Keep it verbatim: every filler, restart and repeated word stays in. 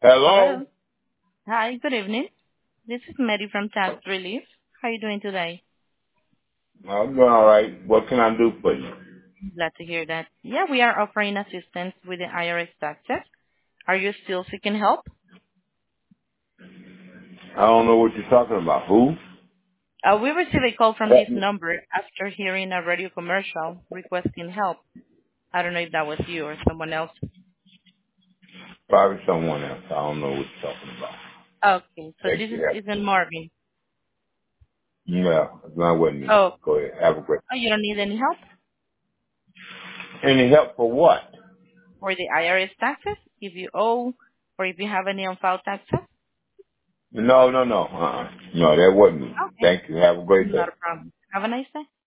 Hello? Hello. Hi, good evening. This is Mary from Tax Relief. How are you doing today? I'm doing all right. What can I do for you? Glad to hear that. Yeah, we are offering assistance with the I R S taxes. Are you still seeking help? I don't know what you're talking about. Who? Uh, we received a call from this Help me. number after hearing a radio commercial requesting help. I don't know if that was you or someone else. Probably someone else. I don't know what you're talking about. Okay, so Thank this is you. isn't Marvin. No, it's not with me. Oh, Go ahead. Have a great. oh, you don't need any help Any help for what? for the I R S taxes if you owe or if you have any unfiled taxes? No, no, no. Uh-uh. No, that wasn't me. Okay, Thank you. Have a great not day. a problem. Have a nice day.